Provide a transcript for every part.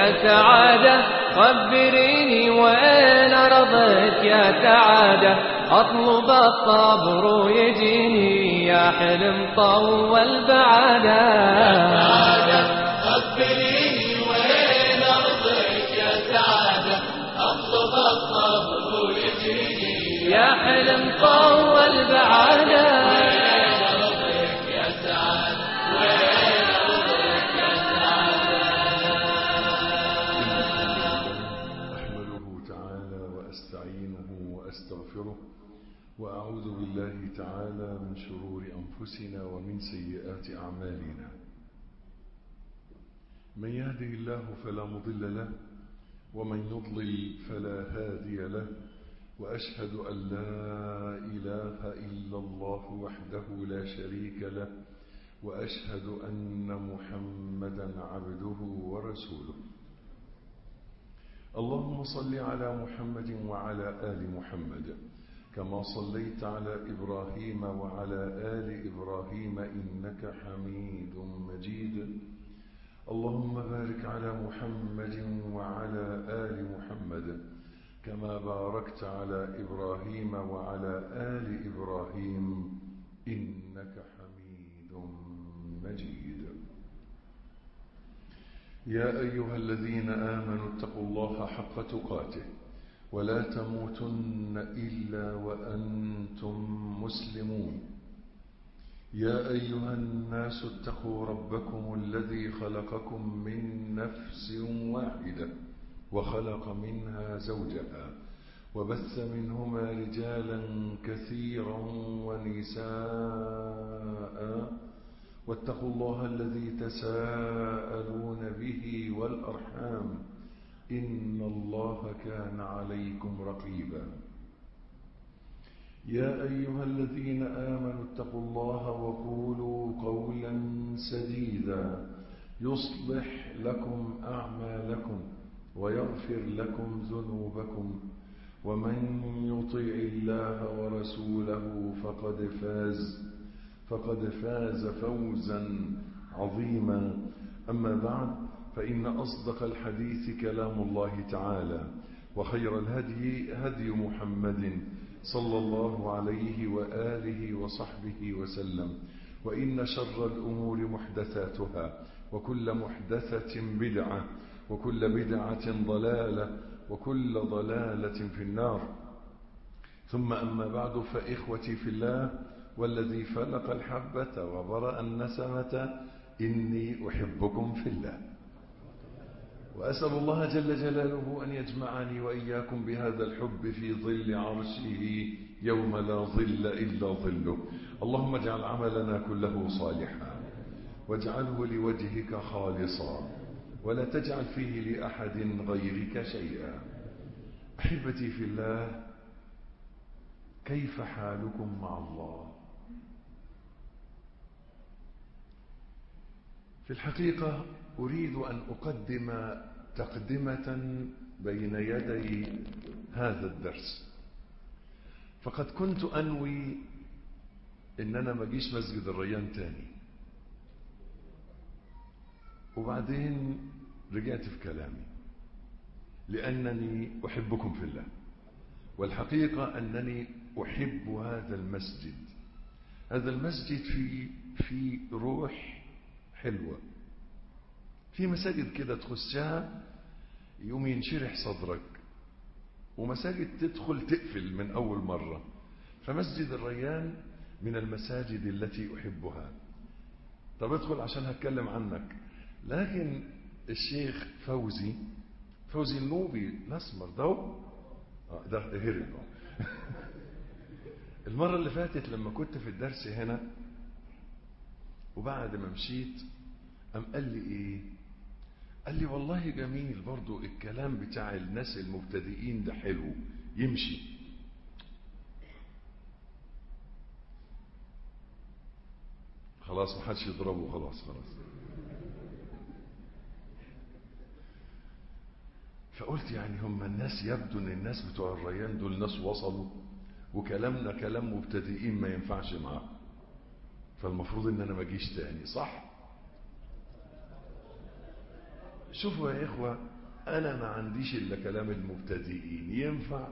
يا سعادة خبريني وين أرضك يا سعادة أطلب الصبر يجيني يا حلم طول بعادة يا سعادة خبريني وين أرضك يا سعادة أطلب الصبر يجيني يا حلم طول بعادة وأعوذ بالله تعالى من شرور أنفسنا ومن سيئات أعمالنا. من يهده الله فلا مضل له ومن يضلل فلا هادي له، وأشهد أن لا إله إلا الله وحده لا شريك له، وأشهد أن محمدا عبده ورسوله. اللهم صل على محمد وعلى آل محمد كما صليت على إبراهيم وعلى آل إبراهيم إنك حميد مجيد. اللهم بارك على محمد وعلى آل محمد كما باركت على إبراهيم وعلى آل إبراهيم إنك حميد مجيد. يا أيها الذين آمنوا اتقوا الله حق تقاته ولا تموتن إلا وأنتم مسلمون. يا أيها الناس اتقوا ربكم الذي خلقكم من نفس واحدة وخلق منها زوجها وبث منهما رجالا كثيرا ونساء، واتقوا الله الذي تساءلون به والأرحام إن الله كان عليكم رقيبا. يا أيها الذين آمنوا اتقوا الله وقولوا قولا سديدا يصلح لكم أعمالكم ويغفر لكم ذنوبكم، ومن يطع الله ورسوله فقد فاز فوزا عظيما. أما بعد، فإن أصدق الحديث كلام الله تعالى، وخير الهدي هدي محمد صلى الله عليه وآله وصحبه وسلم، وإن شر الأمور محدثاتها، وكل محدثة بدعة، وكل بدعة ضلالة، وكل ضلالة في النار. ثم أما بعد، فإخوتي في الله والذي فلق الحبة وبرأ النسمة إني أحبكم في الله، وأسأل الله جل جلاله أن يجمعني وإياكم بهذا الحب في ظل عرشه يوم لا ظل إلا ظله. اللهم اجعل عملنا كله صالحا واجعله لوجهك خالصا ولا تجعل فيه لأحد غيرك شيئا. أحبتي في الله، كيف حالكم مع الله؟ في الحقيقة أريد أن أقدم تقدمة بين يدي هذا الدرس، فقد كنت أنوي إن أنا ما أجيش مسجد الريان تاني، وبعدين رجعت في كلامي لأنني أحبكم في الله، والحقيقة أنني أحب هذا المسجد. هذا المسجد في روح حلوة، في مساجد كده تخشها يوم ينشرح صدرك، ومساجد تدخل تقفل من أول مرة. فمسجد الريان من المساجد التي أحبها. طب ادخل عشان هتكلم عنك. لكن الشيخ فوزي النوبي الأسمر ده هرب. المرة اللي فاتت لما كنت في الدرس هنا وبعد ما مشيت قال لي ايه؟ قال لي والله جميل برضو الكلام بتاع الناس المبتدئين ده حلو يمشي. خلاص ما حدش يضربه، خلاص. فقلت يعني هم الناس، يبدو ان الناس بتوع الريان دول ناس وصلوا، وكلامنا كلام مبتدئين ما ينفعش معاه، فالمفروض ان انا ما اجيش تاني، صح؟ شوفوا يا اخوة، أنا ما عنديش إلا كلام المبتدئين. ينفع؟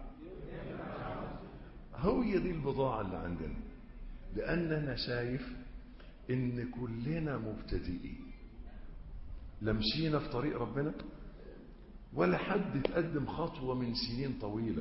هي دي البضاعة اللي عندنا، لأن أنا شايف إن كلنا مبتدئين، لا مشينا في طريق ربنا ولا حد تقدم خطوة من سنين طويلة،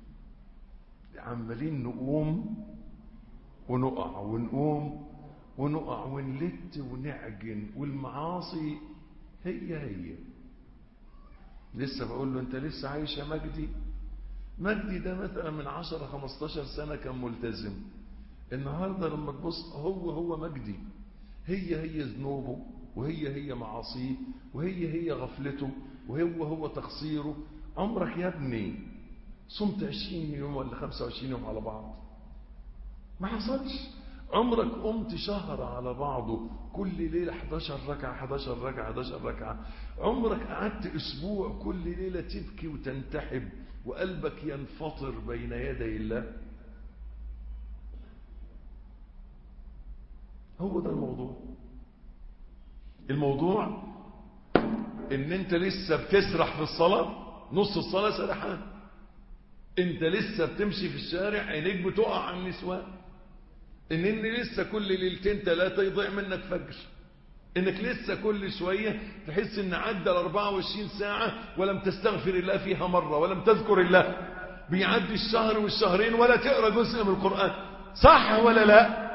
عمالين نقوم ونقع ونقوم ونقع ونلت ونعجن، والمعاصي هي لسه بقول له انت لسه عايش يا مجدي ده مثلا من 10-15 سنة كان ملتزم، النهاردة لما تبص هو مجدي، هي ذنوبه، وهي معاصيه، وهي غفلته، وهو تقصيره. عمرك يا ابني صمت 20 يوم ولا 25 يوم على بعض؟ ما حصلش. عمرك قمت شهر على بعضه كل ليلة 11 ركعة 11 ركعة 11 ركعة؟ عمرك قعدت أسبوع كل ليلة تبكي وتنتحب وقلبك ينفطر بين يدي الله؟ هو ده الموضوع ان انت لسه بتسرح في الصلاة، نص الصلاة سرحان، انت لسه بتمشي في الشارع عينيك بتقع على النسوان، ان لسه كل ليلتين 3 يضيع منك فجر، انك لسه كل شوية تحس ان عدى 24 ساعة ولم تستغفر الله فيها مرة، ولم تذكر الله، بيعدي الشهر والشهرين ولا تقرأ جزء من القرآن. صح ولا لا؟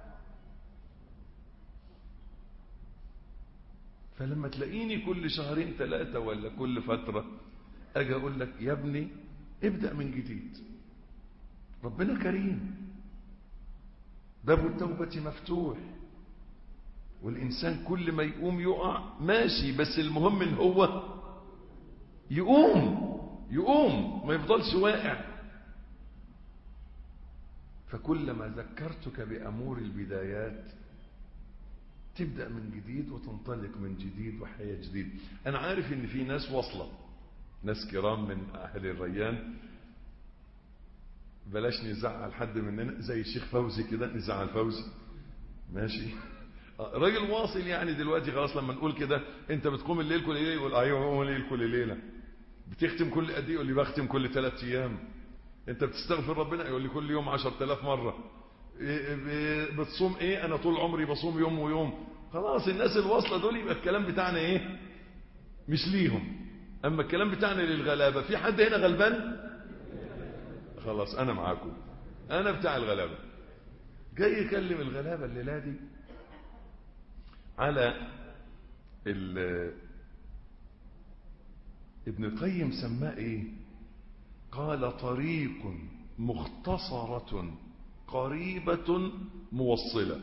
فلما تلاقيني كل شهرين 3 ولا كل فترة اجي اقول لك يا ابني ابدأ من جديد، ربنا كريم، باب التوبة مفتوح، والإنسان كل ما يقوم يقع ماشي، بس المهم ان هو يقوم ما يفضلش واقع. فكلما ذكرتك بأمور البدايات تبدأ من جديد وتنطلق من جديد وحياة جديد. أنا عارف إن في ناس واصلة، ناس كرام من أهل الريان، بلاش نزعل حد مننا، زي الشيخ فوزي كده، نزعل فوزي ماشي، راجل واصل يعني دلوقتي خلاص. لما نقول كده انت بتقوم الليل كل ليله، يقول ايوه بقوم الليل كل ليله. بتختم كل قد ايه؟ يقول لي بختم كل 3 ايام. انت بتستغفر ربنا؟ يقول لي كل يوم 10,000 مره. بتصوم ايه؟ انا طول عمري بصوم يوم ويوم. خلاص الناس الواصله دول يبقى الكلام بتاعنا ايه؟ مش ليهم. اما الكلام بتاعنا للغلابه. في حد هنا غلبان؟ خلاص انا معاكم، انا بتاع الغلابه. جاي يكلم الغلابه الليله دي على ابن القيم سماه ايه؟ قال طريق مختصرة قريبة موصلة.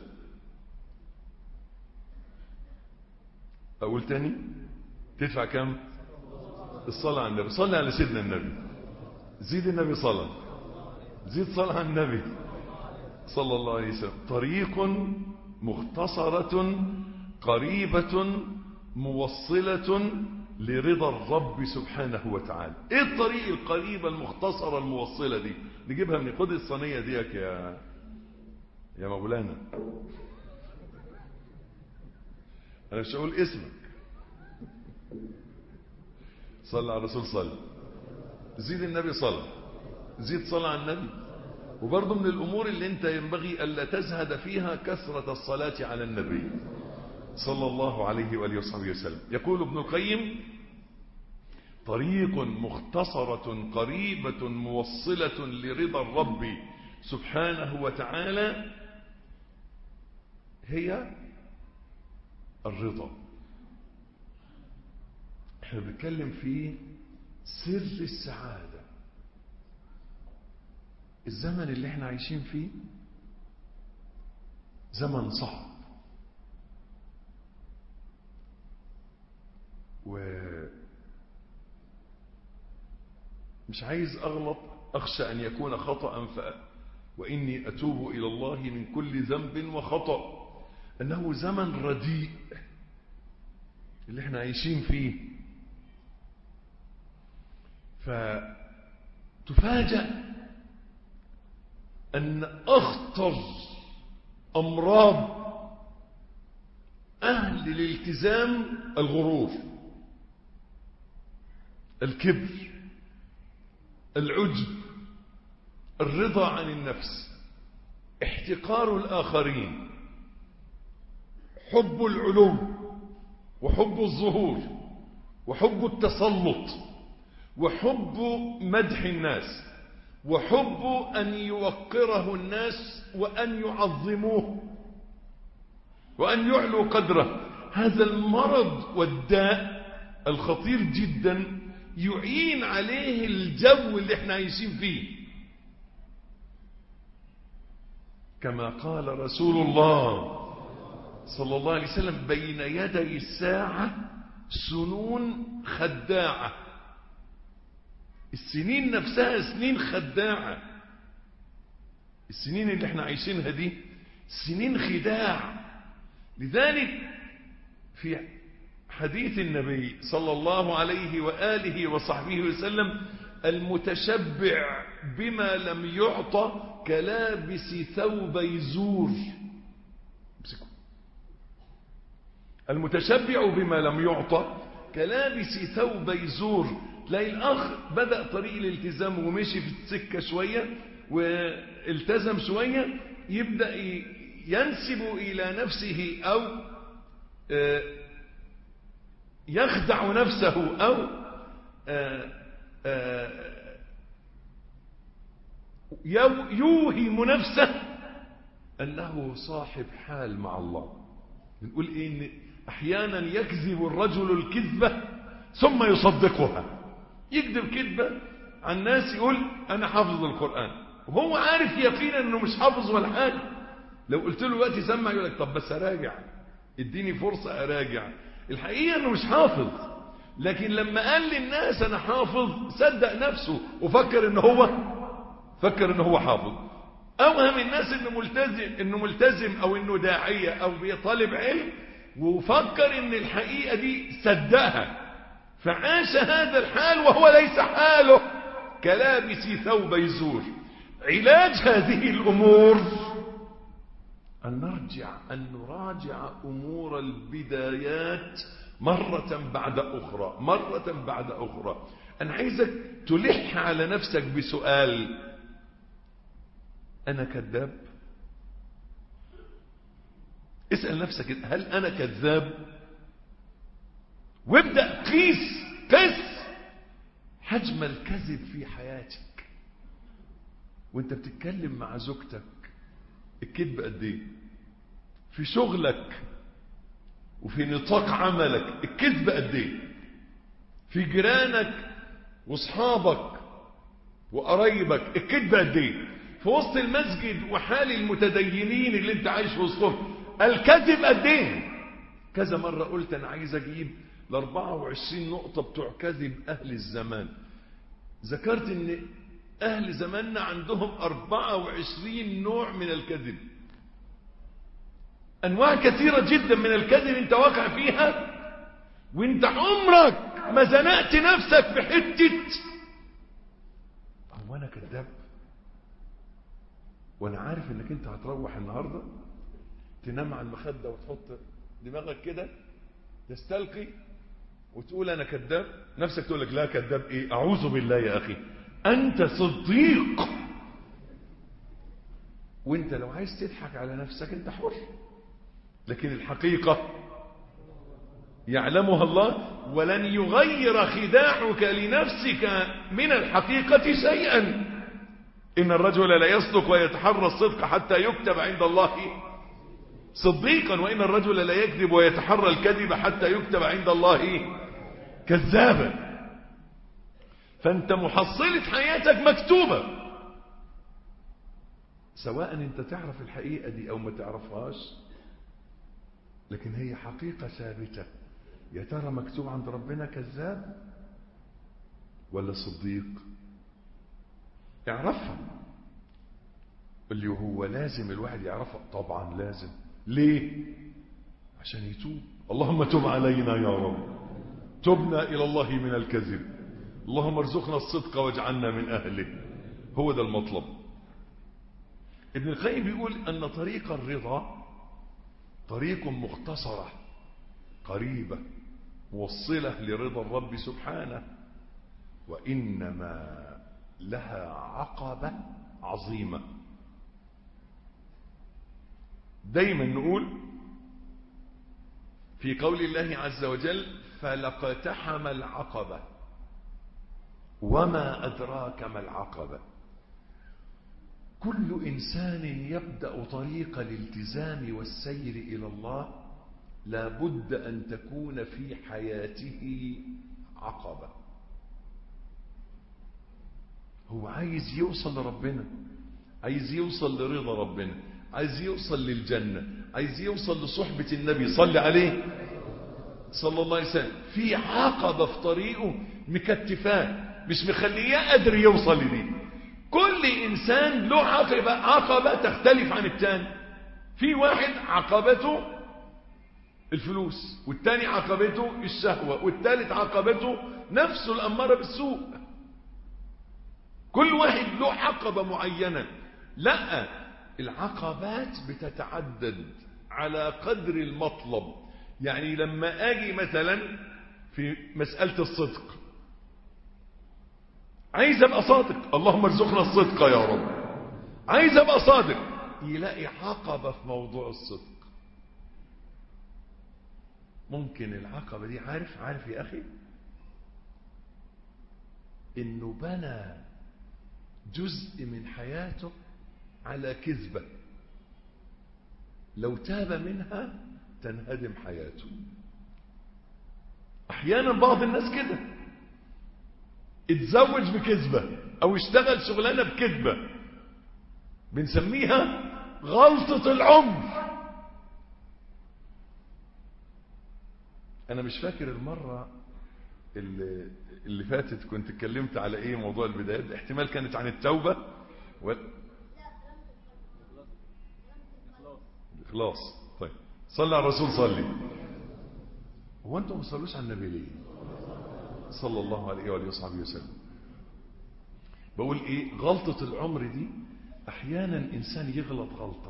اقول تاني؟ تدفع كم؟ الصلاة على النبي، صلي على سيدنا النبي، زيد النبي صلاة، زيد صلاة على النبي صلى الله عليه وسلم. طريق مختصرة قريبة موصلة لرضا الرب سبحانه وتعالى. ايه الطريق القريبة المختصرة الموصلة دي؟ نجيبها من خد الصينية ديك يا مولانا، انا مش هقول اسمك، صلى على الرسول، صلى، زيد النبي صلى، زيد صلى على النبي. وبرضه من الامور اللي انت ينبغي الا تزهد فيها كثرة الصلاة على النبي صلى الله عليه وآله وصحبه وسلم. يقول ابن القيم طريق مختصرة قريبة موصلة لرضا الرب سبحانه وتعالى هي الرضا. احنا بنتكلم في سر السعادة. الزمن اللي احنا عايشين فيه زمن صعب، ومش عايز أغلط، أخشى أن يكون خطأ وإني أتوب إلى الله من كل ذنب وخطأ. أنه زمن رديء اللي احنا عايشين فيه. فتفاجأ أن أخطر أمراض أهل الالتزام الغرور. الكبر، العجب، الرضا عن النفس، احتقار الآخرين، حب العلو وحب الظهور وحب التسلط وحب مدح الناس وحب أن يوقره الناس وأن يعظموه وأن يعلو قدره. هذا المرض والداء الخطير جدا يعين عليه الجو اللي احنا عايشين فيه. كما قال رسول الله صلى الله عليه وسلم: بين يدي الساعة سنون خداعة. السنين نفسها سنين خداعة. السنين اللي احنا عايشينها دي سنين خداع. لذلك في حديث النبي صلى الله عليه وآله وصحبه وسلم: المتشبع بما لم يعطى كلابس ثوبي زور. المتشبع بما لم يعطى كلابس ثوبي زور. تلاقي الأخ بدأ طريق الالتزام ومشي في السكة شوية والتزم شوية، يبدأ ينسب إلى نفسه أو يخدع نفسه أو يوهم نفسه أنه صاحب حال مع الله. بنقول إيه؟ إن أحيانا يكذب الرجل الكذبة ثم يصدقها. يكذب كذبة عن الناس، يقول أنا حافظ القرآن وهو عارف يقينا أنه مش حافظ ولا حاجة. لو قلت له وقت سمع يقول لك طب بس أراجع، اديني فرصة أراجع. الحقيقة أنه مش حافظ، لكن لما قال للناس أنا حافظ صدق نفسه وفكر أنه هو حافظ. أوهم الناس إنه ملتزم أو إنه داعية أو بيطالب علم، وفكر إن الحقيقة دي صدقها، فعاش هذا الحال وهو ليس حاله، كلابس ثوبي زور. علاج هذه الأمور أن نراجع أمور البدايات مرة بعد أخرى. أنا عايزك تلح على نفسك بسؤال: أنا كذاب؟ اسأل نفسك هل أنا كذاب؟ وابدأ قس حجم الكذب في حياتك. وانت بتتكلم مع زوجتك الكذب قد ايه؟ في شغلك وفي نطاق عملك الكذب قد ايه؟ في جيرانك واصحابك وقرايبك الكذب قد ايه؟ في وسط المسجد وحال المتدينين اللي انت عايش في وسطهم الكذب قد ايه؟ كذا مرة قلت انا عايز اجيب ال24 نقطة بتوع كذب اهل الزمان. ذكرت ان اهل زماننا عندهم 24 نوع من الكذب، انواع كثيرة جدا من الكذب انت واقع فيها وانت عمرك ما زنقت نفسك بحتة هو انا كذاب. وانا عارف انك انت هتروح النهاردة تنام على المخدة وتحط دماغك كده تستلقي وتقول انا كذاب. نفسك تقول لك لا كذاب ايه، اعوذ بالله يا اخي انت صديق. وانت لو عايز تضحك على نفسك انت حر، لكن الحقيقة يعلمها الله، ولن يغير خداعك لنفسك من الحقيقة شيئا. إن الرجل لا يصدق ويتحرى الصدق حتى يكتب عند الله صديقا، وإن الرجل لا يكذب ويتحرى الكذب حتى يكتب عند الله كذابا. فأنت محصلة حياتك مكتوبة، سواء أنت تعرف الحقيقة دي أو ما تعرفهاش، لكن هي حقيقة ثابتة. يا ترى مكتوب عند ربنا كذاب ولا صديق؟ اعرفها. اللي هو لازم الواحد يعرفها، طبعا لازم. ليه؟ عشان يتوب. اللهم تب علينا يا رب، تبنا إلى الله من الكذب، اللهم ارزقنا الصدق واجعلنا من أهله. هو ده المطلب. ابن القيم بيقول أن طريق الرضا طريق مختصرة قريبة موصلة لرضا الرب سبحانه. وإنما لها عقبة عظيمة. دايما نقول في قول الله عز وجل فلاقتحم العقبة وما أدراك ما العقبة. كل إنسان يبدأ طريق الالتزام والسير إلى الله لا بد أن تكون في حياته عقبة. هو عايز يوصل لربنا، عايز يوصل لرضا ربنا، عايز يوصل للجنة، عايز يوصل لصحبة النبي صلى عليه صلى الله عليه وسلم. في عقبة في طريقه مكتفاه مش مخليه قادر يوصل لدي. كل إنسان له عقبة تختلف عن الثاني. في واحد عقبته الفلوس، والثاني عقبته الشهوة، والثالث عقبته نفسه الأمارة بالسوء. كل واحد له عقبة معينة. لا، العقبات بتتعدد على قدر المطلب. يعني لما اجي مثلا في مسألة الصدق، عايز ابقى صادق، اللهم ارزقنا الصدق يا رب. عايز ابقى صادق، يلاقي عقبة في موضوع الصدق. ممكن العقبة دي عارف يا اخي انه بنى جزء من حياته على كذبة، لو تاب منها تنهدم حياته. احيانا بعض الناس كده اتزوج بكذبة او اشتغل شغلانة بكذبة، بنسميها غلطة العمر. انا مش فاكر المرة اللي فاتت كنت اتكلمت على ايه، موضوع البدايات، احتمال كانت عن التوبة خلاص. طيب صلى على الرسول صلي. هو انتم ما تصلوش على النبي ليه صلى الله عليه وآله وصحبه وسلم؟ بقول ايه، غلطة العمر دي احيانا انسان يغلط غلطة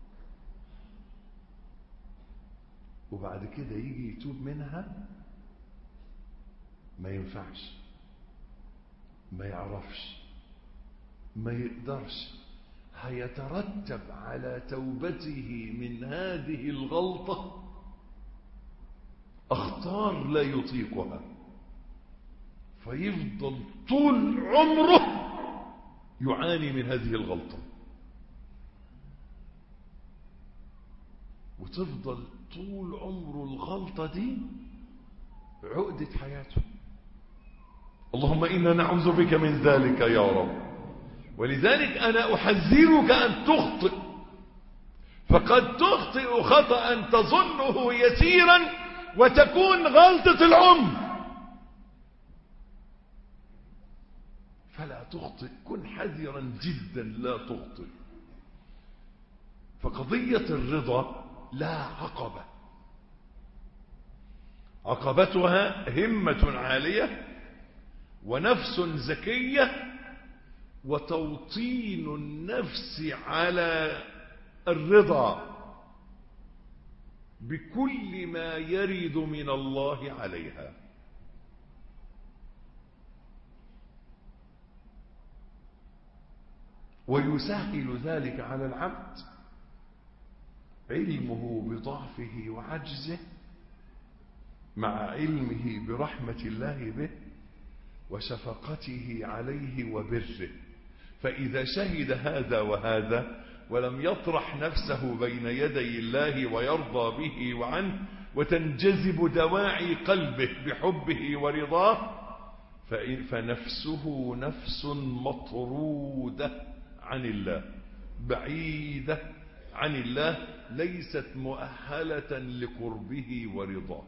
وبعد كده يجي يتوب منها، ما ينفعش، ما يعرفش، ما يقدرش. هيترتب على توبته من هذه الغلطة أخطار لا يطيقها، فيفضل طول عمره يعاني من هذه الغلطة، وتفضل طول عمره الغلطة دي عقدة حياته. اللهم إنا نعوذ بك من ذلك يا رب. ولذلك أنا أحذرك أن تخطئ، فقد تخطئ خطأ تظنه يسيرا وتكون غلطة العمر. فلا تخطئ، كن حذرا جدا لا تخطئ. فقضية الرضا لا عقبة، عقبتها همة عالية ونفس زكية وتوطين النفس على الرضا بكل ما يرد من الله عليها. ويسهل ذلك على العبد علمه بضعفه وعجزه مع علمه برحمة الله به وشفقته عليه وبره. فإذا شهد هذا وهذا ولم يطرح نفسه بين يدي الله ويرضى به وعنه وتنجذب دواعي قلبه بحبه ورضاه، فنفسه نفس مطرودة عن الله، بعيدة عن الله، ليست مؤهلة لقربه ورضاه.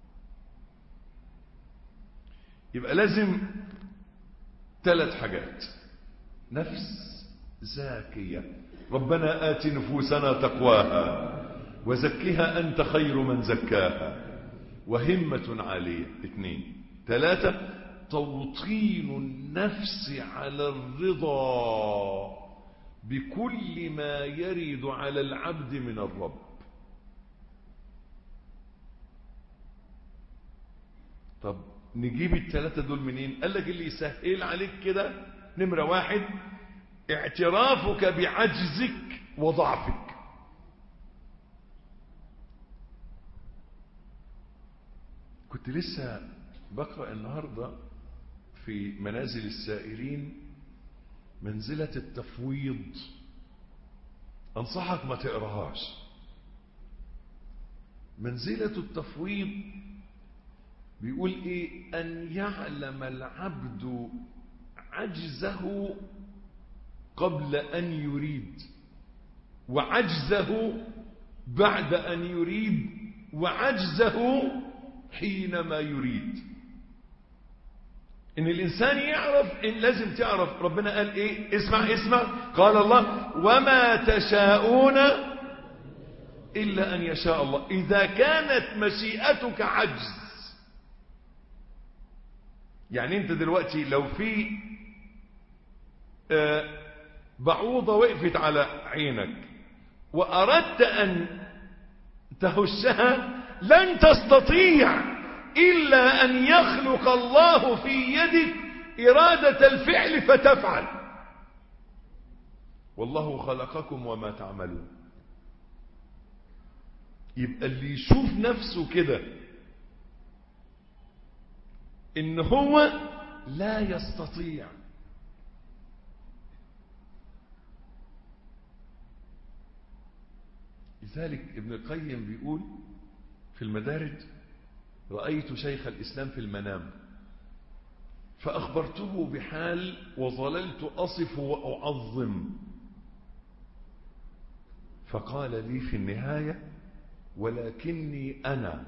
يبقى لازم 3 حاجات: نفس زاكية، ربنا آت نفوسنا تقواها وزكها أنت خير من زكاها، وهمة عالية. 2. 3. توطين النفس على الرضا بكل ما يرد على العبد من الرب. طب نجيب الثلاثة دول منين؟ قال لك اللي يسهل عليك كده نمرة 1 اعترافك بعجزك وضعفك. كنت لسه بقرأ النهاردة في منازل السائرين منزلة التفويض، أنصحك ما تقرأهاش. منزلة التفويض بيقول إيه؟ أن يعلم العبد عجزه قبل أن يريد، وعجزه بعد أن يريد، وعجزه حينما يريد. إن الإنسان يعرف، إن لازم تعرف ربنا قال إيه؟ اسمع قال الله وما تشاءون إلا أن يشاء الله. إذا كانت مشيئتك عجز، يعني أنت دلوقتي لو في بعوضة وقفت على عينك وأردت أن تهشها لن تستطيع إلا أن يخلق الله في يدك إرادة الفعل فتفعل. والله خلقكم وما تعملون. يبقى اللي يشوف نفسه كده إن هو لا يستطيع، لذلك ابن القيم بيقول في المدارج رأيت شيخ الإسلام في المنام فأخبرته بحال وظللت أصف وأعظم، فقال لي في النهاية ولكني أنا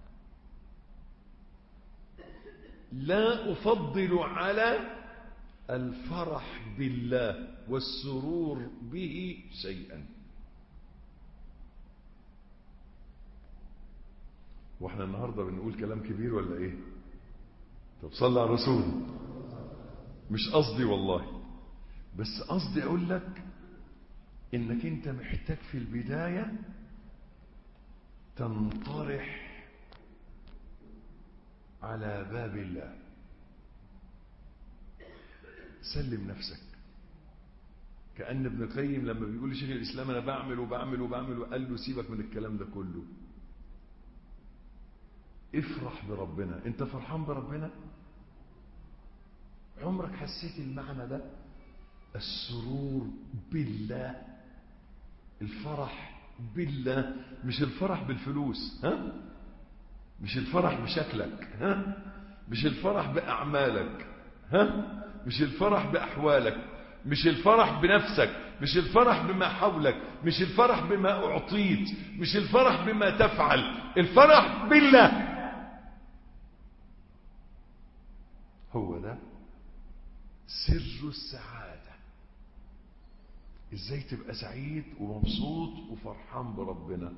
لا أفضل على الفرح بالله والسرور به شيئا. واحنا النهاردة بنقول كلام كبير ولا ايه؟ طب صلى على الرسول. مش قصدي والله، بس قصدي اقول لك انك انت محتاج في البداية تنطرح على باب الله، سلم نفسك. كأن ابن القيم لما بيقول لشيخ الإسلام أنا بعمل وبعمل وبعمل، وقال له سيبك من الكلام ده كله، افرح بربنا. انت فرحان بربنا؟ عمرك حسيت المعنى ده؟ السرور بالله، الفرح بالله، مش الفرح بالفلوس، ها؟ مش الفرح بشكلك، ها؟ مش الفرح بأعمالك، ها؟ مش الفرح بأحوالك، مش الفرح بنفسك، مش الفرح بما حولك، مش الفرح بما أعطيت، مش الفرح بما تفعل، الفرح بالله. هو ده سر السعادة. ازاي تبقى سعيد ومبسوط وفرحان بربنا؟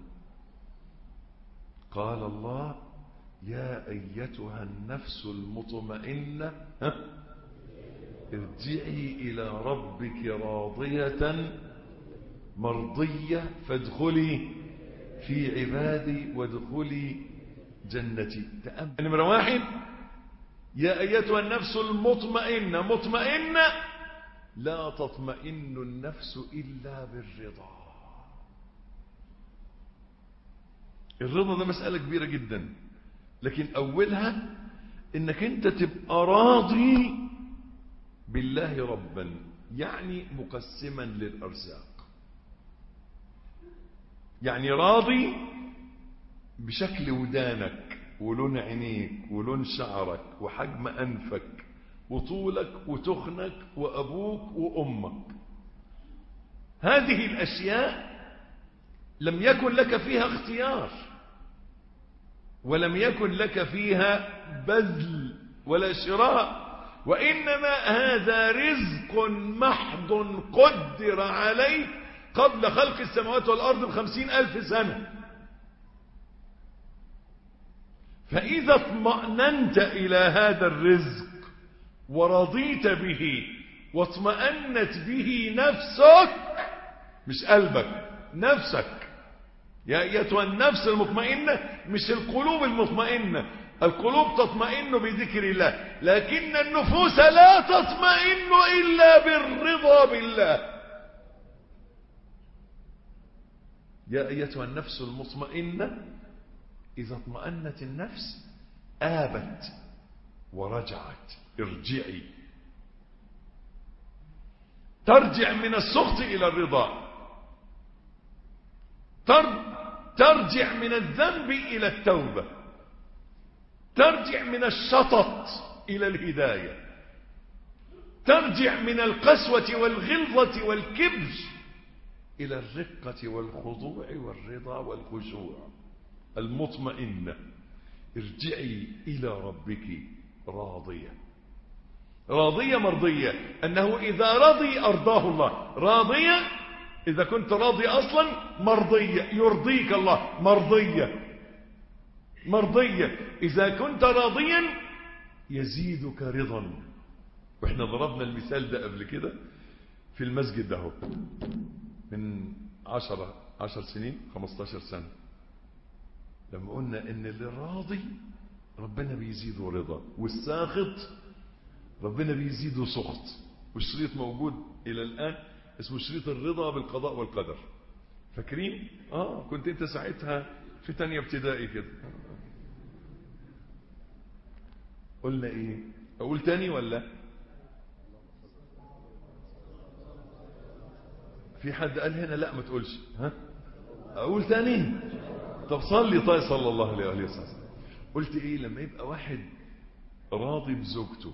قال الله يا أيتها النفس المطمئنة ارجعي إلى ربك راضية مرضية فادخلي في عبادي وادخلي جنتي. تأمل نمرة 1 يا أيتها النفس المطمئنة. مطمئنة لا تطمئن النفس إلا بالرضا. الرضا ده مسألة كبيرة جدا، لكن أولها إنك أنت تبقى راضي بالله ربا، يعني مقسما للأرزاق، يعني راضي بشكل ودانك ولون عينيك ولون شعرك وحجم أنفك وطولك وتخنك وأبوك وأمك. هذه الأشياء لم يكن لك فيها اختيار، ولم يكن لك فيها بذل ولا شراء، وإنما هذا رزق محض قدر عليك قبل خلق السماوات والأرض ب50,000 سنة. فإذا اطمأننت إلى هذا الرزق ورضيت به واطمأنت به نفسك، مش قلبك، نفسك. يا أيتها النفس المطمئنة، مش القلوب المطمئنة. القلوب تطمئن بذكر الله، لكن النفوس لا تطمئن إلا بالرضا بالله. يا أيتها النفس المطمئنة إذا اطمأنت النفس آبت ورجعت. ارجعي، ترجع من السخط إلى الرضا، ترجع من الذنب إلى التوبة، ترجع من الشطط إلى الهداية، ترجع من القسوة والغلظة والكبر إلى الرقة والخضوع والرضا والخشوع. المطمئنة ارجعي إلى ربك راضية، راضية مرضية، أنه إذا رضي أرضاه الله. راضية إذا كنت راضي أصلا، مرضية يرضيك الله، مرضية إذا كنت راضيا يزيدك رضا. وإحنا ضربنا المثال ده قبل كده في المسجد ده من 10 سنين 15 سنة، لما قلنا ان اللي راضي ربنا بيزيده رضا، والساخط ربنا بيزيده سخط. والشريط موجود الى الان اسمه شريط الرضا بالقضاء والقدر. فاكرين؟ كنت انت ساعتها في تانية ابتدائي كده. قلنا ايه؟ اقول تاني ولا في حد قال هنا لا ما تقولش؟ اقول تاني؟ طب صلي. طيب صلى الله عليه وسلم. قلت ايه؟ لما يبقى واحد راضي بزوجته،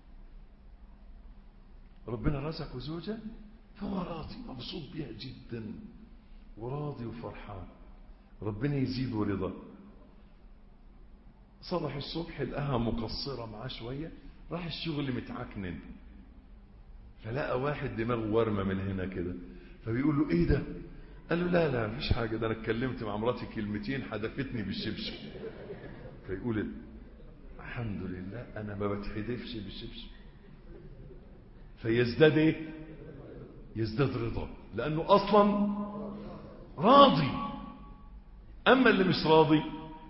ربنا رزقه زوجة فهو راضي مبسوط بيها جدا وراضي وفرحان، ربنا يزيده رضا. صبح الصبح لقاها مقصرة معاه شوية، راح الشغل متعكنن، فلقى واحد دماغه ورمة من هنا كده، فبيقول له ايه ده؟ قال له لا مفيش حاجة، ده انا اتكلمت مع مراتي كلمتين حدفتني بالشبشب. فيقول الحمد لله انا ما بتحدفش بالشبشب. فيزداد ايه؟ يزداد رضا، لانه اصلا راضي. اما اللي مش راضي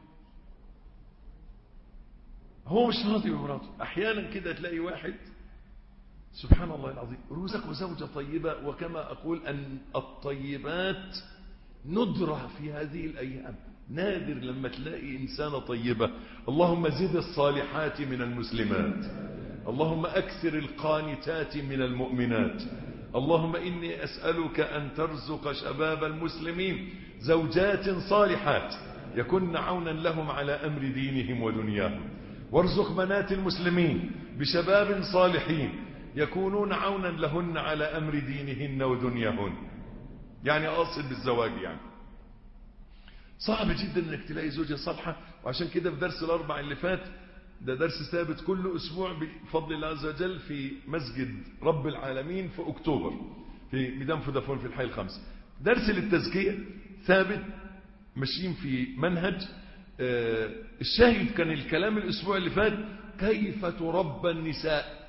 هو مش راضي بمراته. احيانا كده تلاقي واحد سبحان الله العظيم رزق زوجة طيبة، وكما أقول أن الطيبات ندرة في هذه الأيام. نادر لما تلاقي إنسانة طيبة. اللهم زد الصالحات من المسلمات، اللهم أكثر القانتات من المؤمنات، اللهم إني أسألك أن ترزق شباب المسلمين زوجات صالحات يكن عونا لهم على أمر دينهم ودنياهم، وارزق بنات المسلمين بشباب صالحين يكونون عونا لهن على أمر دينهن ودنياهن. يعني أقصد بالزواج، يعني صعب جدا انك تلاقي زوجة صالحة. وعشان كده في درس الأربع اللي فات، ده درس ثابت كل أسبوع بفضل الله عز وجل في مسجد رب العالمين في أكتوبر في ميدان فودافون في الحي الخمس، درس للتزكية ثابت ماشيين في منهج. الشاهد كان الكلام الأسبوع اللي فات كيف تربى النساء.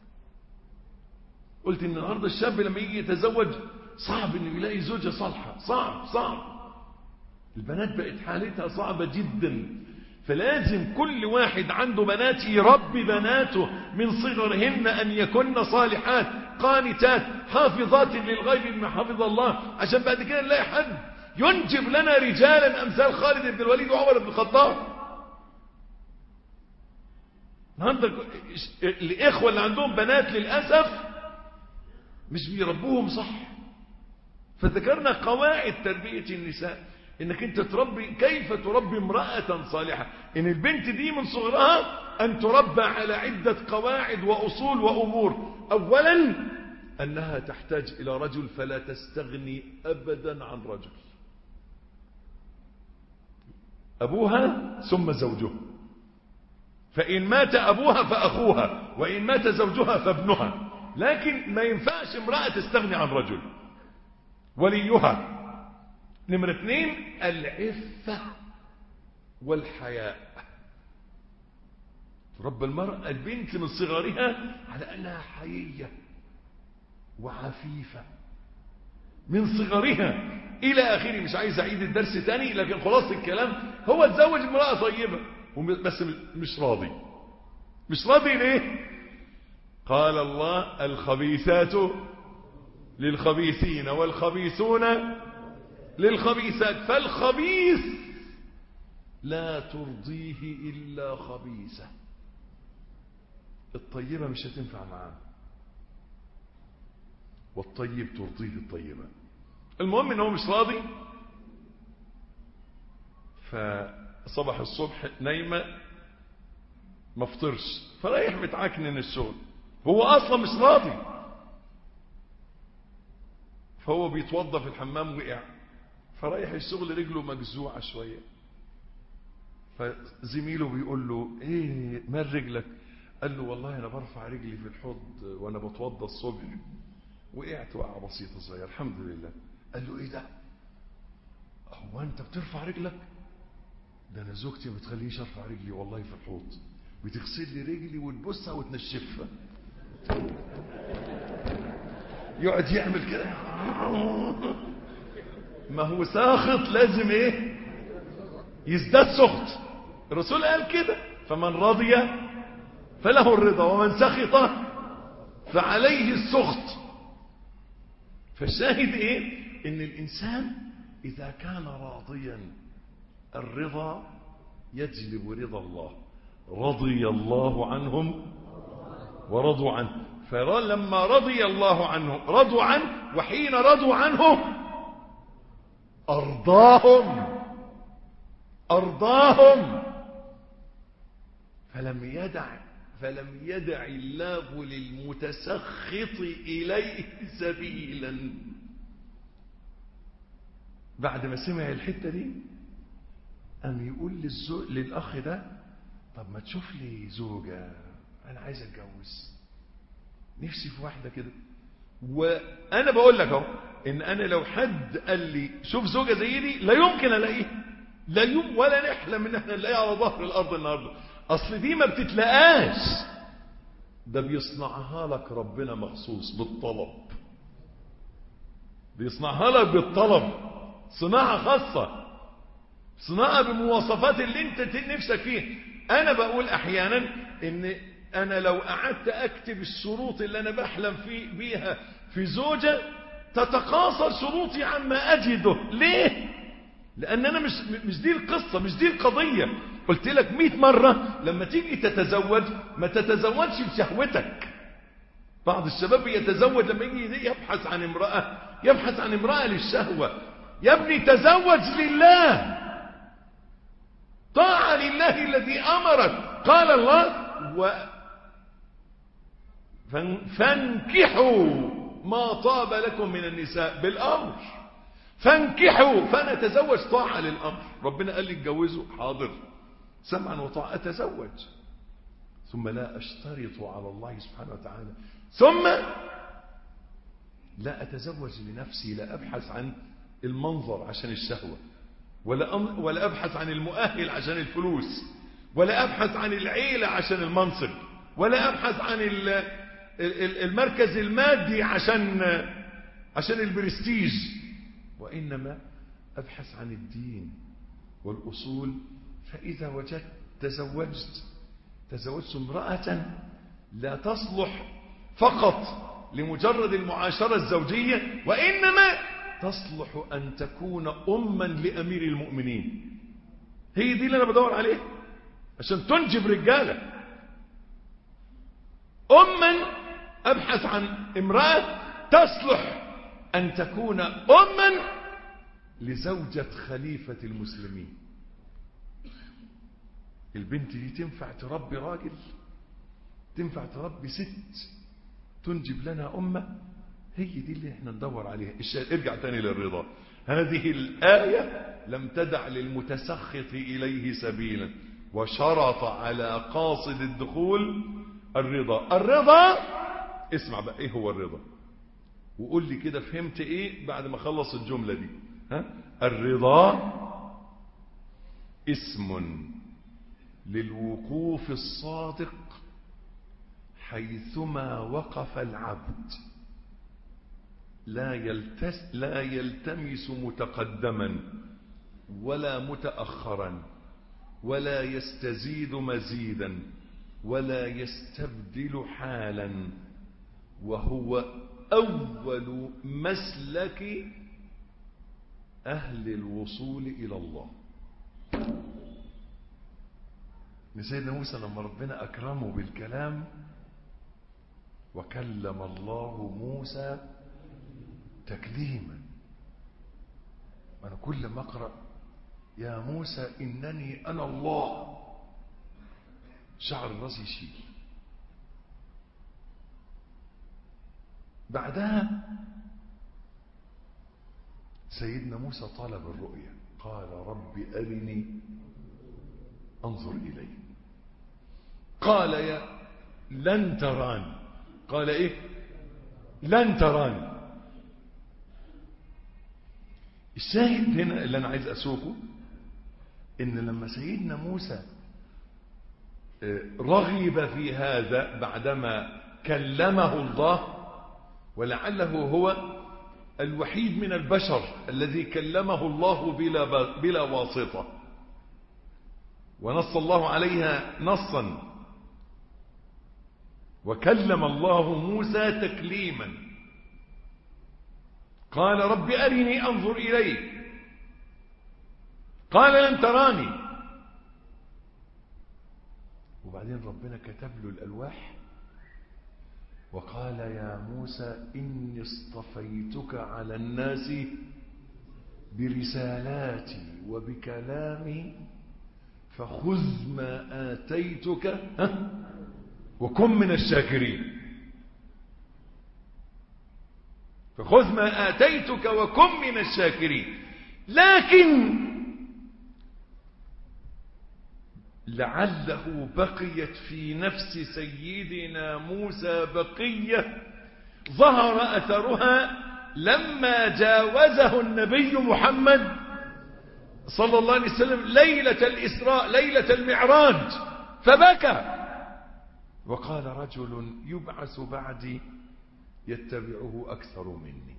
قلت ان النهارده الشاب لما يجي يتزوج صعب انه يلاقي زوجة صالحة، صعب. البنات بقت حالتها صعبة جدا، فلازم كل واحد عنده بنات يربي بناته من صغرهن أن يكن صالحات قانتات حافظات للغيب بما حفظ الله، عشان بعد كده نلاقي حد ينجب لنا رجالا أمثال خالد بن الوليد وعمر بن الخطاب. النهارده الإخوة اللي عندهم بنات للأسف مش بيربوهم صح. فذكرنا قواعد تربية النساء، انك انت تربي، كيف تربي امرأة صالحة. ان البنت دي من صغرها ان تربى على عدة قواعد واصول وامور. اولا انها تحتاج الى رجل، فلا تستغني ابدا عن رجل. ابوها ثم زوجها، فان مات ابوها فاخوها، وان مات زوجها فابنها. لكن ما ينفعش امرأة تستغني عن رجل. وليها. نمرة 2 العفة والحياء. تربى المرأة البنت من صغرها على أنها حيية وعفيفة من صغرها إلى آخره. مش عايز أعيد الدرس تاني، لكن خلاص الكلام هو تزوج امرأة طيبة. بس مش راضي. مش راضي ليه؟ قال الله الخبيثات للخبيثين والخبيثون للخبيثات، فالخبيث لا ترضيه إلا خبيثة. الطيبة مش هتنفع معاه، والطيب ترضيه الطيبة. المهم انه مش راضي، فصبح الصبح نايمة ما فطرش، فرايح متعكنن الشغل، هو اصلا مش راضي. فهو بيتوضى في الحمام وقع، فرايح الشغل رجله مجزوعة شوية، فزميله بيقول له ايه مال رجلك؟ قال له والله انا برفع رجلي في الحوض وانا بتوضى الصبح، وقعت وقعة بسيطة صغيرة الحمد لله. قال له ايه ده؟ هو انت بترفع رجلك؟ ده انا زوجتي ما بتخلينيش ارفع رجلي والله في الحوض، بتغسل لي رجلي وتبصها وتنشفها. يقعد يعمل كده، ما هو ساخط لازم ايه؟ يزداد سخط. الرسول قال كده، فمن رضي فله الرضا ومن سخط فعليه السخط. فالشاهد ايه؟ ان الانسان اذا كان راضيا الرضا يجلب رضا الله. رضي الله عنهم ورضوا عنه، فلما رضي الله عنهم رضوا عنه، وحين رضوا عنه أرضاهم. فلم يدع الله للمتسخط إليه سبيلا. بعد ما سمع الحتة دي قام يقول للأخ ده طب ما تشوف لي زوجة، أنا عايز أتجوز، نفسي في واحدة كده. وأنا بقول لك اهو إن أنا لو حد قال لي شوف زوجة زي دي لا يمكن ألاقيها، ولا نحلم إن احنا نلاقيها على ظهر الأرض النهاردة. أصل دي ما بتتلاقاش، ده بيصنعها لك ربنا مخصوص بالطلب، بيصنعها لك بالطلب، صناعة خاصة، صناعة بمواصفات اللي انت نفسك فيه. انا بقول احيانا ان انا لو قعدت اكتب الشروط اللي انا بحلم بيها في زوجة تتقاصر شروطي عما اجده. ليه؟ لان انا مش دي القصة، مش دي القضية. قلت لك 100 مرة لما تيجي تتزوج ما تتزوجش بشهوتك. بعض الشباب يتزوج لما يجي يبحث عن امرأة للشهوة. يا ابني تزوج لله، طاعة لله الذي أمرك. قال الله فانكحوا ما طاب لكم من النساء بالأمر. فانكحوا، فأنا أتزوج طاعة للأمر. ربنا قال لي اتجوزوا، حاضر سمعا وطاعة أتزوج. ثم لا أشترط على الله سبحانه وتعالى، ثم لا أتزوج لنفسي، لا أبحث عن المنظر عشان الشهوة، ولا أبحث عن المؤهل عشان الفلوس، ولا أبحث عن العيلة عشان المنصب، ولا أبحث عن المركز المادي عشان البرستيج، وإنما أبحث عن الدين والأصول. فإذا وجدت تزوجت امرأة لا تصلح فقط لمجرد المعاشرة الزوجية، وإنما تصلح أن تكون أما لأمير المؤمنين. هي دي اللي أنا بدور عليه عشان تنجب رجالة. أما أبحث عن امرأة تصلح أن تكون أما لزوجة خليفة المسلمين. البنت دي تنفع تربي راجل، تنفع تربي ست، تنجب لنا أمة. هي دي اللي احنا ندور عليها. ارجع تاني للرضا. هذه الآية لم تدع للمتسخط إليه سبيلا، وشرط على قاصد الدخول الرضا. الرضا، اسمع بقى ايه هو الرضا، وقول لي كده فهمت ايه بعد ما خلص الجملة دي. الرضا اسم للوقوف الصادق حيثما وقف العبد، لا يلتمس متقدما ولا متأخرا، ولا يستزيد مزيدا ولا يستبدل حالا، وهو أول مسلك أهل الوصول إلى الله. سيدنا موسى لما ربنا أكرمه بالكلام وكلم الله موسى تكليما. أنا كل ما أقرأ يا موسى إنني أنا الله شعر الراس يشيل. بعدها سيدنا موسى طلب الرؤيا، قال رب أرني أنظر إلي. قال يا لن تراني. قال إيه؟ لن تراني. الشاهد هنا اللي أنا عايز أسوقه إن لما سيدنا موسى رغب في هذا بعدما كلمه الله، ولعله هو الوحيد من البشر الذي كلمه الله بلا واسطة، ونص الله عليها نصا، وكلم الله موسى تكليما. قال رب أرني أنظر إليك. قال لن تراني. وبعدين ربنا كتب له الألواح وقال يا موسى إني اصطفيتك على الناس برسالاتي وبكلامي فخذ ما آتيتك وكن من الشاكرين. فخذ ما آتيتك وكن من الشاكرين. لكن لعله بقيت في نفس سيدنا موسى بقية ظهر أثرها لما جاوزه النبي محمد صلى الله عليه وسلم ليلة الإسراء ليلة المعراج فبكى وقال رجل يبعث بعدي يتبعه أكثر مني.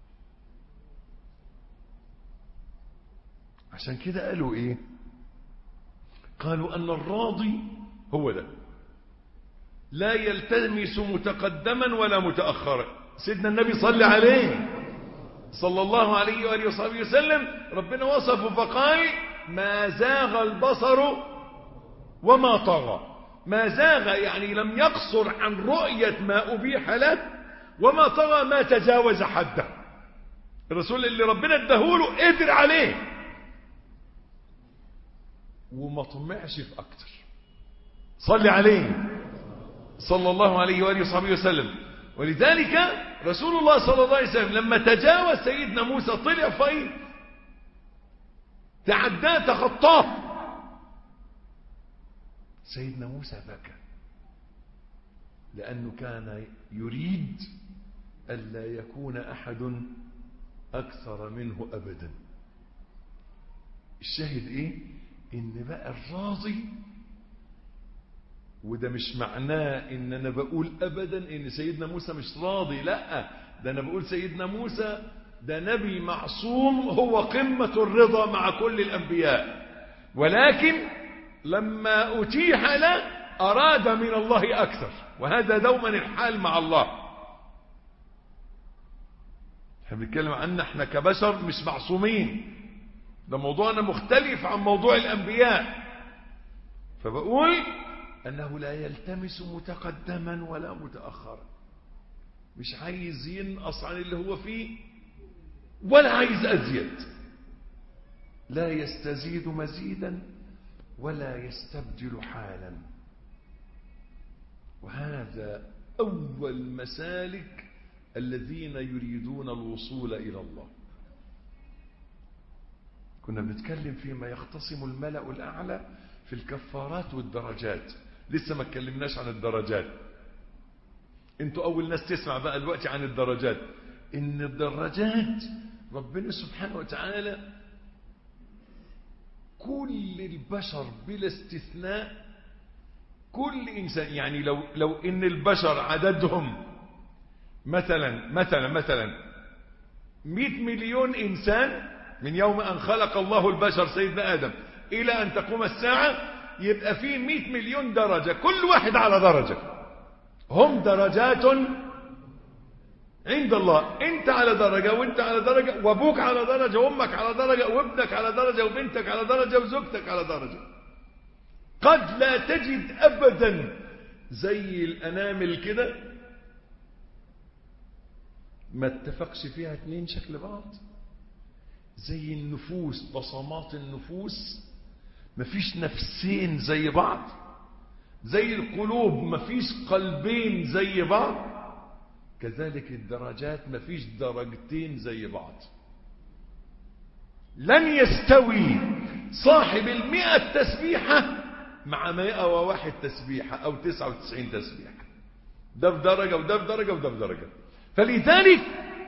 عشان كده قالوا إيه؟ قالوا أن الراضي هو ده لا يلتمس متقدما ولا متأخرا. سيدنا النبي صلى عليه صلى الله عليه وآله وصحبه وسلم ربنا وصفه فقال ما زاغ البصر وما طغى. ما زاغ يعني لم يقصر عن رؤية ما أبيح له، وما طغى ما تجاوز حده. الرسول اللي ربنا اداهوله قدر عليه وما طمعش في أكتر. صلي عليه صلى الله عليه وآله وصحبه وسلم. ولذلك رسول الله صلى الله عليه وسلم لما تجاوز سيدنا موسى طلع فيه تعداه تخطاه سيدنا موسى بكى لأنه كان يريد ألا يكون أحد أكثر منه أبدا. الشاهد إيه؟ إن بقى الراضي، وده مش معناه إن أنا بقول أبدا إن سيدنا موسى مش راضي، لا، ده أنا بقول سيدنا موسى ده نبي معصوم هو قمة الرضا مع كل الأنبياء، ولكن لما أتيح له أراد من الله أكثر، وهذا دوما الحال مع الله. احنا بنتكلم عننا احنا كبشر مش معصومين، ده موضوعنا مختلف عن موضوع الأنبياء. فبقول أنه لا يلتمس متقدما ولا متأخرا، مش عايز ينقص عن اللي هو فيه ولا عايز أزيد، لا يستزيد مزيدا ولا يستبدل حالا. وهذا أول مسالك الذين يريدون الوصول إلى الله. كنا بنتكلم فيما يختصم الملأ الأعلى في الكفارات والدرجات، لسه ما اتكلمناش عن الدرجات. انتوا أول ناس تسمع بقى دلوقتي عن الدرجات. إن الدرجات ربنا سبحانه وتعالى كل البشر بلا استثناء، كل إنسان، يعني لو إن البشر عددهم مثلا 100 مليون إنسان من يوم أن خلق الله البشر سيدنا آدم إلى أن تقوم الساعة يبقى فيه 100 مليون درجة، كل واحد على درجة، هم درجات عند الله. انت على درجة وانت على درجة، وابوك على درجة وامك على درجة وابنك على درجة وبنتك على درجة وزوجتك على درجة. قد لا تجد ابدا زي الانامل كده ما اتفقش فيها اتنين شكل بعض. زي النفوس، بصمات النفوس مفيش نفسين زي بعض. زي القلوب مفيش قلبين زي بعض. كذلك الدرجات مفيش درجتين زي بعض. لن يستوي صاحب 100 تسبيحة مع 101 تسبيحة أو 99 تسبيحة. ده في درجة وده في درجة وده في درجة. فلذلك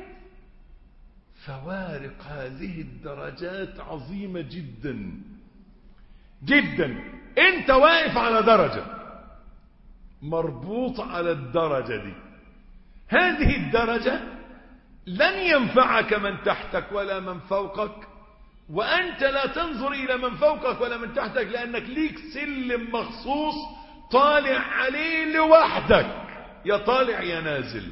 فوارق هذه الدرجات عظيمة جدا جدا. انت واقف على درجة، مربوط على الدرجة دي. هذه الدرجة لن ينفعك من تحتك ولا من فوقك، وأنت لا تنظر إلى من فوقك ولا من تحتك، لأنك ليك سلم مخصوص طالع عليه لوحدك، يا طالع يا نازل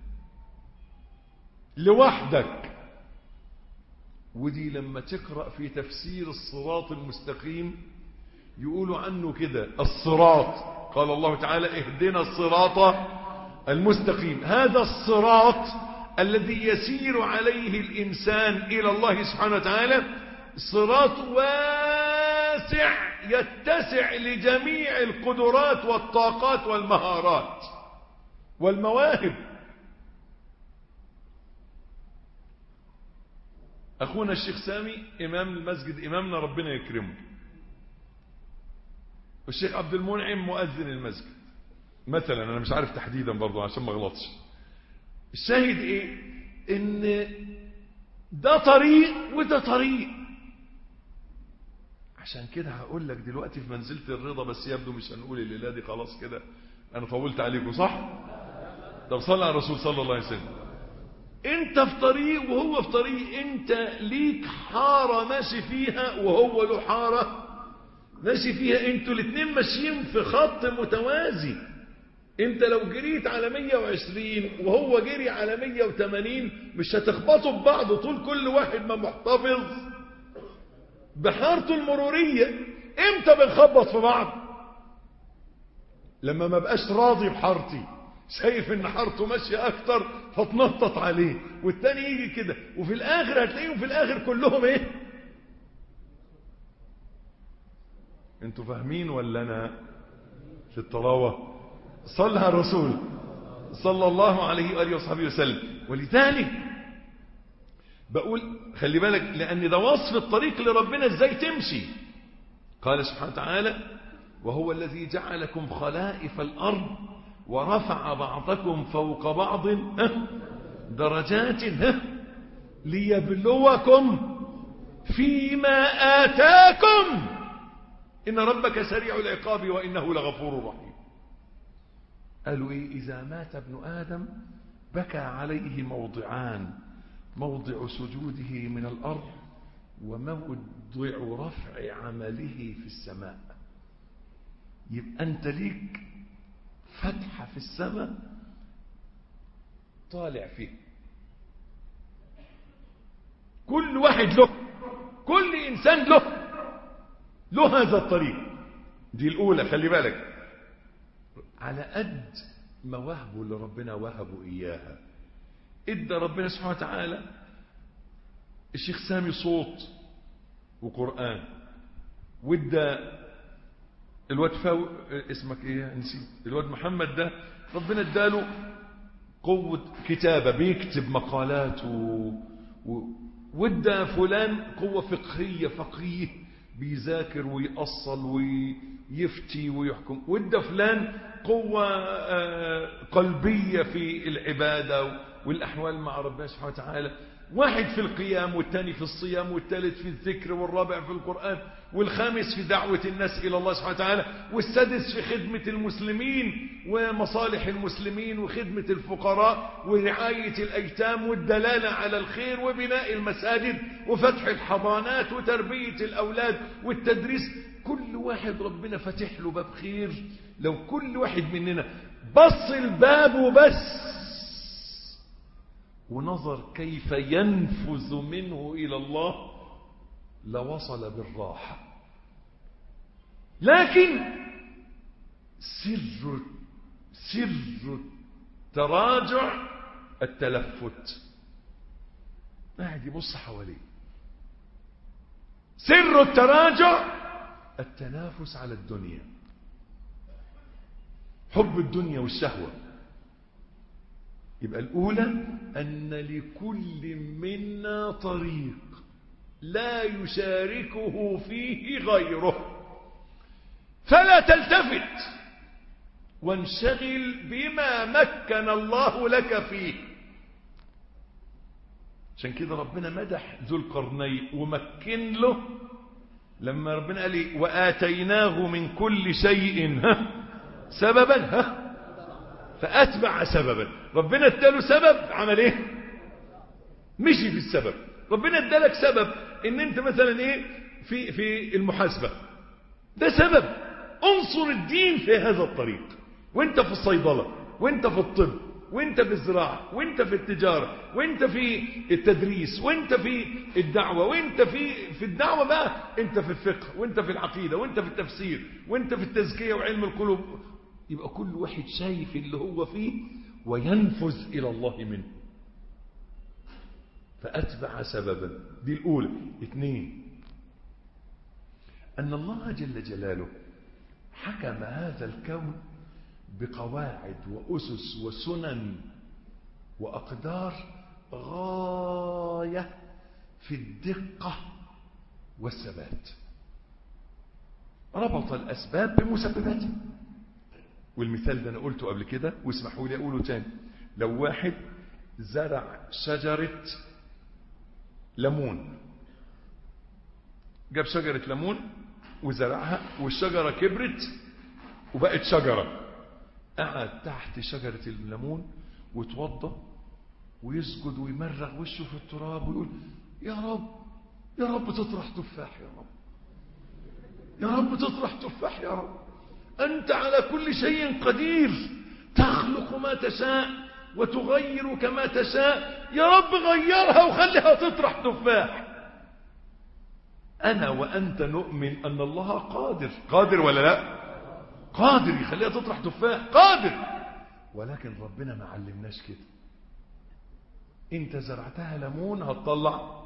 لوحدك. ودي لما تقرأ في تفسير الصراط المستقيم يقولوا عنه كده الصراط. قال الله تعالى اهدنا الصراط المستقيم. هذا الصراط الذي يسير عليه الإنسان إلى الله سبحانه وتعالى صراط واسع يتسع لجميع القدرات والطاقات والمهارات والمواهب. أخونا الشيخ سامي إمام المسجد، إمامنا ربنا يكرمه، والشيخ عبد المنعم مؤذن المسجد مثلا، أنا مش عارف تحديدا برضو عشان ما غلطش. الشاهد إيه؟ إن ده طريق وده طريق. عشان كده هقول لك دلوقتي في منزلة الرضا، بس يبدو مش هنقول الليلة دي خلاص كده، أنا طولت عليكم صح؟ طب صلى على الرسول صلى الله عليه وسلم. انت في طريق وهو في طريق، انت ليك حارة ماشي فيها وهو له حارة ماشي فيها، انتوا الاثنين ماشيين في خط متوازي. انت لو جريت على 120 وهو جري على 180 مش هتخبطوا ببعض طول كل واحد ما محتفظ بحارته المرورية. امتى بنخبط في بعض؟ لما ما بقاش راضي بحارتي، شايف ان حارته ماشية اكتر فتنطط عليه، والتاني يجي كده، وفي الاخر هتلاقيهم في الاخر كلهم ايه؟ انتوا فاهمين ولا انا في الطراوة؟ صلى على الرسول صلى الله عليه وآله وصحبه وسلم. ولذلك بقول خلي بالك، لأن ده وصف الطريق لربنا ازاي تمشي. قال سبحانه وتعالى وهو الذي جعلكم خلائف الأرض ورفع بعضكم فوق بعض درجات ليبلوكم فيما آتاكم إن ربك سريع العقاب وإنه لغفور رحيم. قالوا إيه؟ إذا مات ابن آدم بكى عليه موضعان، موضع سجوده من الأرض وموضع رفع عمله في السماء. يبقى أنت ليك فتحة في السماء طالع فيه، كل واحد له، كل إنسان له هذا الطريق. دي الأولى، خلي بالك، على قد مواهبه اللي ربنا وهبه إياها. ادى ربنا سبحانه وتعالى الشيخ سامي صوت وقرآن، وادى الواد اسمك ايه نسيت، الواد محمد ده ربنا اداله قوة كتابة بيكتب مقالات وادى فلان قوة فقهية، فقيه بيذاكر ويأصل ويفتي ويحكم، وادى فلان قوة قلبية في العبادة والأحوال مع ربنا سبحانه وتعالى، واحد في القيام، والثاني في الصيام، والثالث في الذكر، والرابع في القرآن، والخامس في دعوة الناس إلى الله سبحانه وتعالى، والسادس في خدمة المسلمين ومصالح المسلمين وخدمة الفقراء ورعاية الأيتام والدلالة على الخير وبناء المساجد وفتح الحضانات وتربية الأولاد والتدريس. كل واحد ربنا فتح له باب خير. لو كل واحد مننا بص الباب وبس ونظر كيف ينفذ منه إلى الله لوصل بالراحة. لكن سر التراجع التلفت، قاعد يبص حواليه. سر التراجع التنافس على الدنيا، حب الدنيا والشهوة. يبقى الأولى أن لكل منا طريق لا يشاركه فيه غيره، فلا تلتفت وانشغل بما مكن الله لك فيه. عشان كده ربنا مدح ذو القرنين ومكن له لما ربنا قال لي وآتيناه من كل شيء سببا فأتبع سببا. ربنا اداله سبب، عمل ايه؟ مشي في السبب. ربنا ادالك سبب ان انت مثلا ايه في المحاسبة، ده سبب. انصر الدين في هذا الطريق، وانت في الصيدلة، وانت في الطب، وانت في الزراعة، وانت في التجارة، وانت في التدريس، وانت في الدعوة، وانت في الدعوة بقى انت في الفقه، وانت في العقيدة، وانت في التفسير، وانت في التزكية وعلم القلوب. يبقى كل واحد شايف اللي هو فيه وينفذ إلى الله منه. فأتبع سببا، دي الأولى. 2، أن الله جل جلاله حكم هذا الكون بقواعد وأسس وسنن وأقدار غاية في الدقة والثبات. ربط الأسباب بمسبباتها. والمثال ده أنا قلته قبل كده واسمحوا لي أقوله تاني. لو واحد زرع شجرة ليمون، جاب شجرة ليمون وزرعها والشجرة كبرت وبقت شجرة، قعد تحت شجرة الليمون وتوضى ويسجد ويمرغ وشه في التراب ويقول يا رب يا رب تطرح تفاح، يا رب يا رب تطرح تفاح، يا رب أنت على كل شيء قدير، تخلق ما تشاء وتغير كما تشاء، يا رب غيرها وخليها تطرح تفاح. أنا وأنت نؤمن أن الله قادر. قادر ولا لا؟ قادر يخليها تطرح تفاح، قادر. ولكن ربنا ما علمناش كده. انت زرعتها ليمون هتطلع،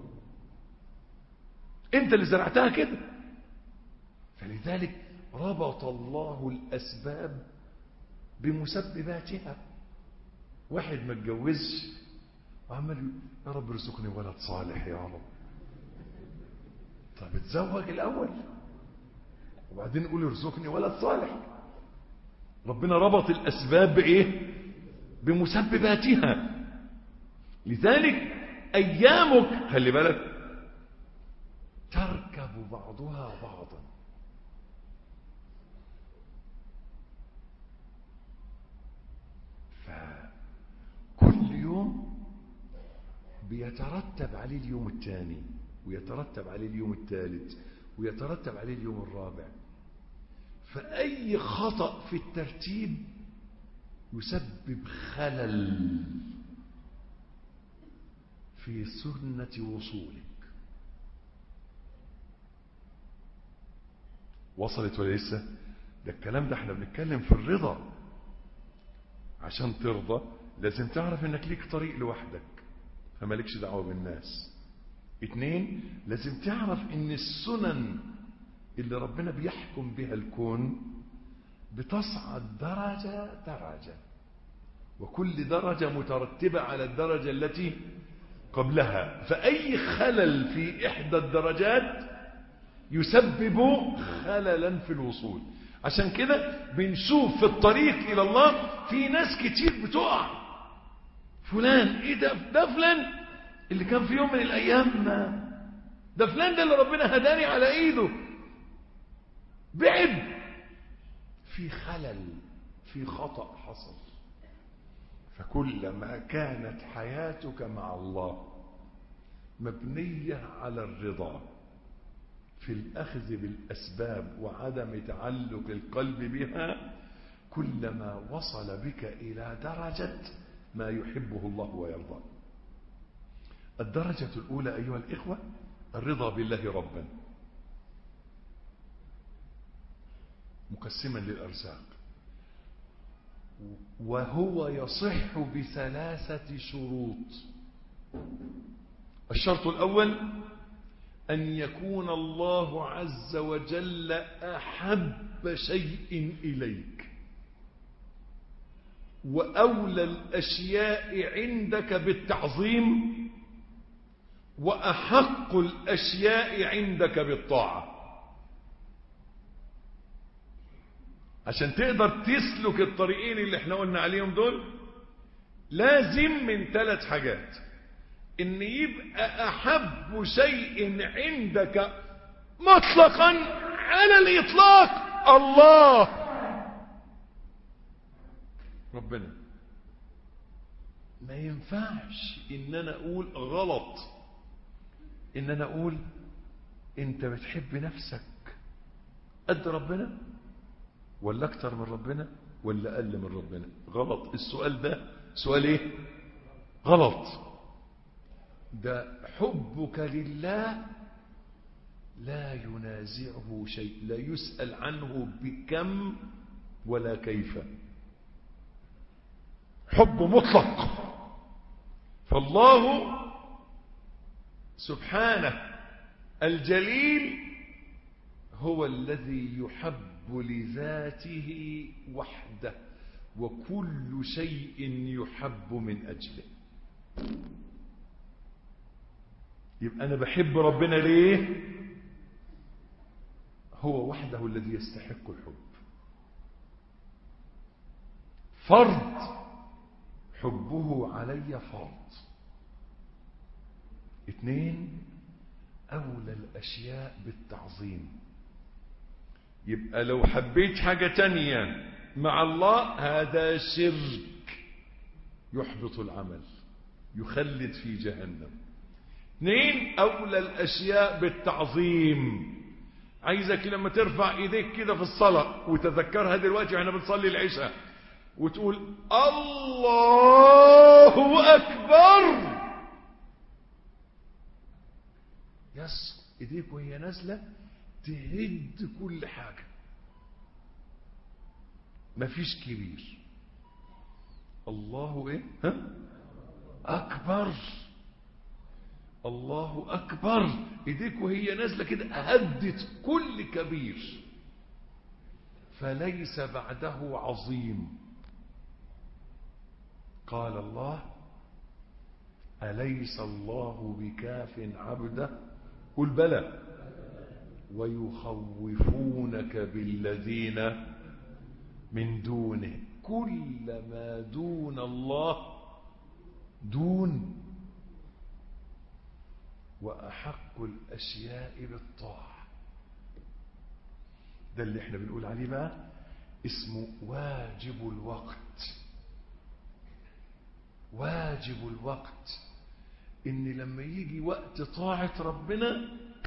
انت اللي زرعتها كده. فلذلك ربط الله الأسباب بمسبباتها. واحد ما اتجوزش وعمال يقول يا رب ارزقني ولد صالح يا رب. طب اتزوج الأول وبعدين قول ارزقني ولد صالح. ربنا ربط الأسباب بإيه؟ بمسبباتها. لذلك أيامك خلي بالك تركب بعضها بعضا. فكل يوم بيترتب عليه اليوم الثاني، ويترتب عليه اليوم الثالث، ويترتب عليه اليوم الرابع. فأي خطأ في الترتيب يسبب خلل في سنة وصولك. وصلت ولا لسه؟ ده الكلام ده احنا بنتكلم في الرضا. عشان ترضى لازم تعرف انك ليك طريق لوحدك فمالكش دعوة بالناس. 2، لازم تعرف ان السنن اللي ربنا بيحكم بها الكون بتصعد درجة درجة، وكل درجة مترتبة على الدرجة التي قبلها. فأي خلل في إحدى الدرجات يسبب خللا في الوصول. عشان كده بنشوف في الطريق إلى الله في ناس كتير بتقع. فلان ايه ده فلان اللي كان في يوم من الأيام ده فلان ده اللي ربنا هداني على إيده بعد، في خلل، في خطأ حصل. فكلما كانت حياتك مع الله مبنية على الرضا في الأخذ بالأسباب وعدم تعلق القلب بها، كلما وصل بك إلى درجة ما يحبه الله ويرضاه. الدرجة الأولى أيها الإخوة الرضا بالله ربا، مقسما للأرزاق، وهو يصح بثلاثة شروط. الشرط الأول أن يكون الله عز وجل أحب شيء إليك وأولى الأشياء عندك بالتعظيم وأحق الأشياء عندك بالطاعة. عشان تقدر تسلك الطريقين اللي احنا قلنا عليهم دول لازم من 3 حاجات: ان يبقى احب شيء عندك مطلقا على الاطلاق الله ربنا. ما ينفعش ان انا اقول غلط ان انا اقول انت بتحب نفسك قد ربنا ولا اكتر من ربنا ولا اقل من ربنا. غلط. السؤال ده سؤال ايه؟ غلط. ده حبك لله لا ينازعه شيء، لا يسأل عنه بكم ولا كيف، حب مطلق. فالله سبحانه الجليل هو الذي يحب لذاته وحده، وكل شيء يحب من أجله. يبقى أنا بحب ربنا ليه؟ هو وحده الذي يستحق الحب. فرض حبه علي فرض. 2 أولى الأشياء بالتعظيم. يبقى لو حبيت حاجة تانية مع الله هذا شرك يحبط العمل، يخلد في جهنم. 2 أولى الأشياء بالتعظيم. عايزك لما ترفع ايديك كده في الصلاة وتذكرها دلوقتي واحنا بنصلي العشاء وتقول الله أكبر، يس ايديك وهي نازلة تهد كل حاجة، مفيش كبير. الله ايه؟ أكبر. الله أكبر. ايديك وهي نازلة كده أهدت كل كبير، فليس بعده عظيم. قال الله أليس الله بكاف عبده؟ قل بلى. ويخوفونك بالذين من دونه. كل ما دون الله دون. وأحق الأشياء بالطاعة. ده اللي احنا بنقول عليه بقى اسمه واجب الوقت. واجب الوقت ان لما يجي وقت طاعة ربنا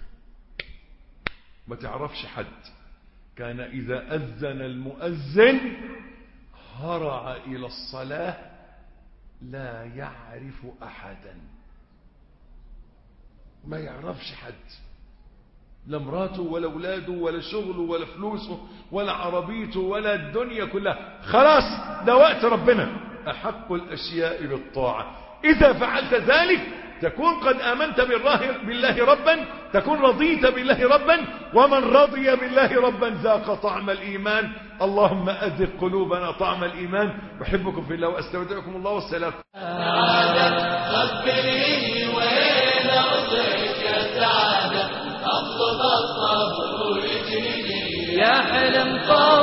ما تعرفش حد. كان إذا أذن المؤذن هرع إلى الصلاة لا يعرف أحدا. ما يعرفش حد، لا مراته ولا اولاده ولا شغله ولا فلوسه ولا عربيته ولا الدنيا كلها. خلاص ده وقت ربنا. أحق الأشياء بالطاعة. إذا فعلت ذلك تكون قد آمنت بالله ربا، تكون رضيت بالله ربا، ومن رضي بالله ربا ذاق طعم الإيمان. اللهم أذق قلوبنا طعم الإيمان. أحبكم في الله وأستودعكم الله والسلام. خبريني وين أرضك يا سعادة، أطلب الصبر ويجيني يا حلم